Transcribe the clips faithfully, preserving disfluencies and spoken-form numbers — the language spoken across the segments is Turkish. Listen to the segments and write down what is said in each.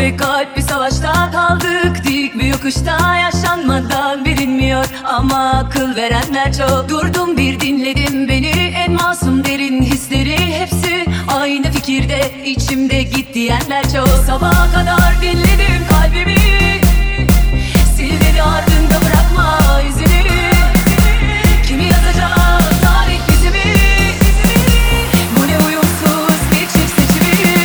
ve kalp bir savaşta kaldık. Dik bir yokuşta yaşanmadan bilinmiyor ama akıl verenler çok. Durdum bir dinledim beni, en masum derin hisleri hepsi aynı fikirde, içimde git diyenler çok. Sabaha kadar dinledim kalbimi, sil dedi ardında bırakma izini. Kimi yazacak tarih bizi mi? Bu ne uyumsuz bir çift seçimi.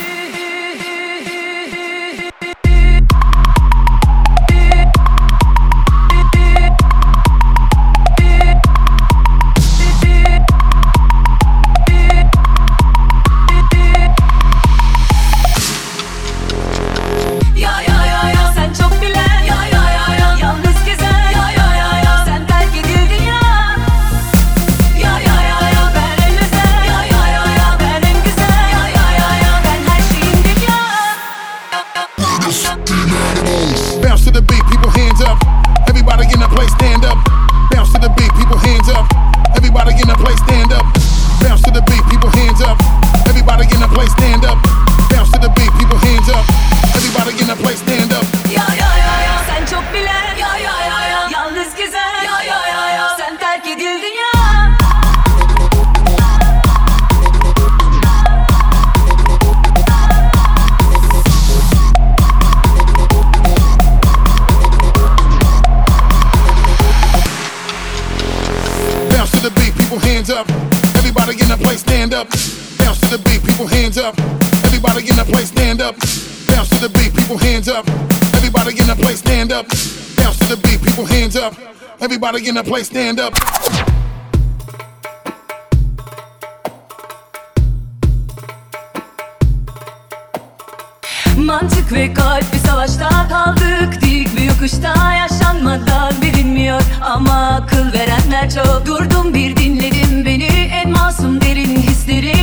Ya ya ya ya sen çok bilen, ya ya ya ya yalnız gezen, ya ya ya ya sen terk edildin ya. Ya ya ya ya ben en özel, ya ya ya ya ben en güzel, ya ya ya ya ben her şeyindim ya. Bounce to the beat, people hands up. Everybody in the place stand up. Bounce to the beat, people hands up. Everybody in the place stand up. Bounce to the beat, people hands up. Everybody in the place stand up. Bounce to the beat, people hands up. Everybody in the place stand up. Ya ya ya ya sen çok bilen, ya ya ya ya yalnız gezen, ya ya ya ya sen terk edildin ya. Bounce to the beat, people hands up. Everybody in the place stand up. Bounce to the beat, people hands up. Everybody in the place stand up. Bounce to the beat, people hands up. Everybody in the place stand up. Bounce to the beat, people hands up. Everybody in the place stand up. Mantık ve kalp bir savaşta kaldık. Dik bir yokuşta yaşanmadan bilinmiyor ama akıl verenler çok. Durdum bir dinledim beni, en masum derin hisleri